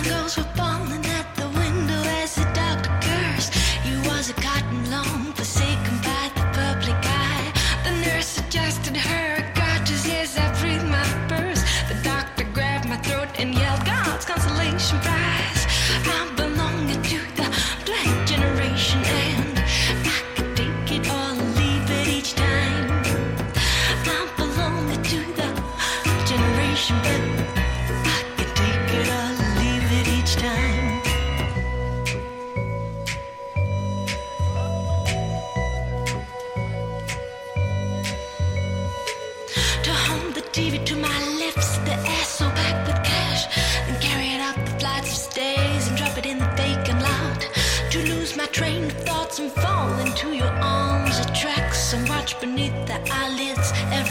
girls were falling at the window as the doctor cursed. He was a cotton lawn forsaken by the public eye. The nurse adjusted her garters as I breathed my first. The doctor grabbed my throat and yelled, God's consolation prize. I'm belonging to the black generation and I could take it all or leave it each time. I'm belonging to the generation, but I could take it all or leave it each time. To home the TV to my lips, the ass so packed with cash, and carry it up the flights of stairs and drop it in the vacant lot. To lose my train of thoughts and fall into your arms, a tracks and watch beneath the eyelids.